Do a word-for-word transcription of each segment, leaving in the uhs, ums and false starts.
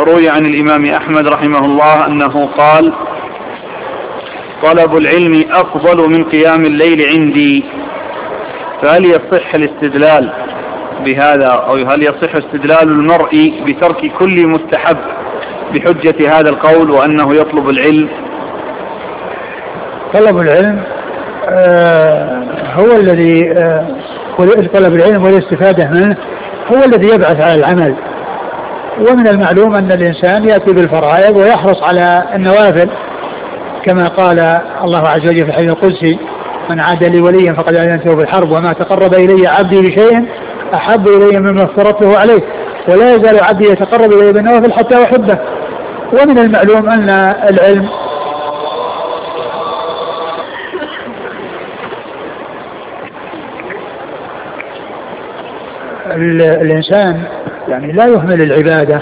روي عن الإمام أحمد رحمه الله أنه قال: طلب العلم أفضل من قيام الليل عندي. فهل يصح الاستدلال بهذا، أو هل يصح استدلال المرء بترك كل مستحب بحجة هذا القول وأنه يطلب العلم؟ طلب العلم آه هو الذي آه طلب العلم والاستفادة منه هو الذي يبعث على العمل. ومن المعلوم أن الإنسان يأتي بالفرائض ويحرص على النوافل، كما قال الله عز وجل في الحديث القدسي: من عاد لي وليا فقد آذنته بالحرب، وما تقرب إلي عبدي بشيء أحب إلي مما افترضته عليه، ولا يزال عبدي يتقرب إلي بالنوافل حتى أحبه. ومن المعلوم أن العلم الإنسان يعني لا يهمل العبادة،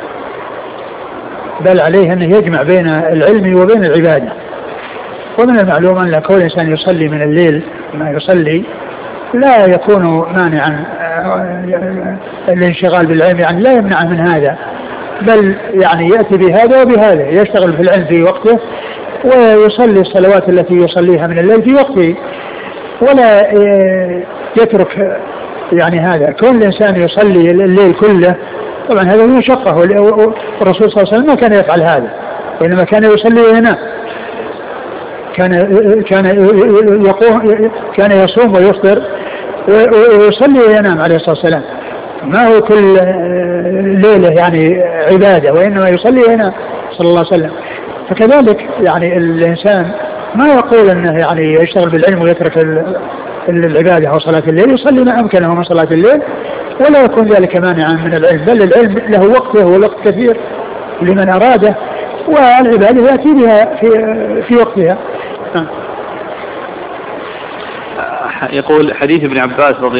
بل عليه أنه يجمع بين العلم وبين العبادة. ومن المعلوم أن كل إنسان يصلي من الليل ما يصلي لا يكون مانعا الانشغال بالعلم، يعني لا يمنع من هذا، بل يعني يأتي بهذا وبهذا، يشتغل في العلم في وقته ويصلي الصلوات التي يصليها من الليل في وقته، ولا يترك يعني هذا. كون الإنسان يصلي الليل كله طبعا هذا هو شقه، والرسول صلى الله عليه وسلم ما كان يفعل هذا، وإنما كان يصلي وينام، كان كان يقوم كان يصوم ويفطر ويصلي وينام عليه الصلاة والسلام، ما هو كل ليلة يعني عبادة، وإنما يصلي وينام صلى الله عليه وسلم. فكذلك يعني الإنسان ما يقول أنه يعني يشتغل بالعلم ويترك العبادة أو صلاة الليل، يصلي ما أمكنه من صلاة الليل ولا يكون ذلك مانعا من العلم، بل العلم له وقته والوقت كثير لمن أراده، والعبادة يأتي بها في, في وقتها. يقول حديث ابن عباس رضي